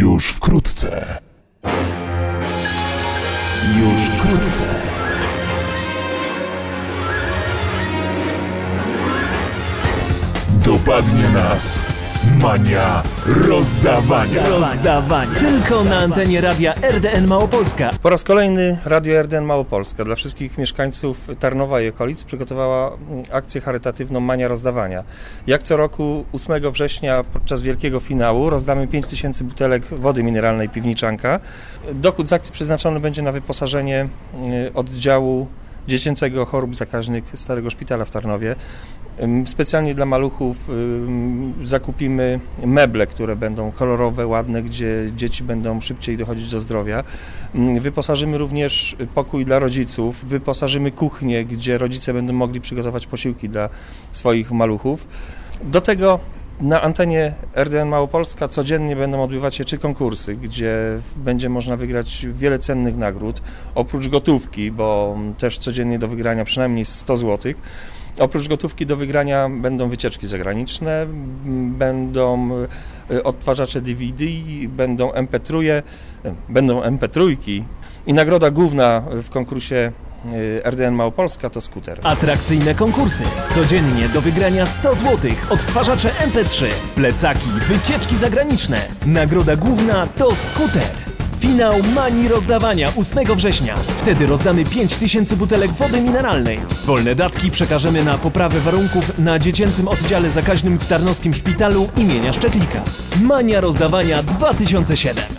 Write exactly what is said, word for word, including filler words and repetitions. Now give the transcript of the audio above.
Już wkrótce. Już wkrótce. Dopadnie nas mania rozdawania. Rozdawania. Tylko na antenie radia R D N Małopolska. Po raz kolejny Radio R D N Małopolska dla wszystkich mieszkańców Tarnowa i okolic przygotowała akcję charytatywną Mania Rozdawania. Jak co roku ósmego września podczas wielkiego finału rozdamy pięć tysięcy butelek wody mineralnej Piwniczanka. Dochód z akcji przeznaczony będzie na wyposażenie oddziału dziecięcego chorób zakaźnych Starego Szpitala w Tarnowie. Specjalnie dla maluchów zakupimy meble, które będą kolorowe, ładne, gdzie dzieci będą szybciej dochodzić do zdrowia. Wyposażymy również pokój dla rodziców, wyposażymy kuchnię, gdzie rodzice będą mogli przygotować posiłki dla swoich maluchów. Do tego na antenie R D N Małopolska codziennie będą odbywać się trzy konkursy, gdzie będzie można wygrać wiele cennych nagród, oprócz gotówki, bo też codziennie do wygrania przynajmniej sto złotych. Oprócz gotówki do wygrania będą wycieczki zagraniczne, będą odtwarzacze D V D, będą M P trzy, będą M P trzy i nagroda główna w konkursie R D N Małopolska to skuter. Atrakcyjne konkursy. Codziennie do wygrania sto złotych. Odtwarzacze M P trzy, plecaki, wycieczki zagraniczne. Nagroda główna to skuter. Finał Manii Rozdawania ósmego września. Wtedy rozdamy pięć tysięcy butelek wody mineralnej. Wolne datki przekażemy na poprawę warunków na dziecięcym oddziale zakaźnym w Tarnowskim Szpitalu imienia Szczeklika. Mania Rozdawania dwa tysiące siedem.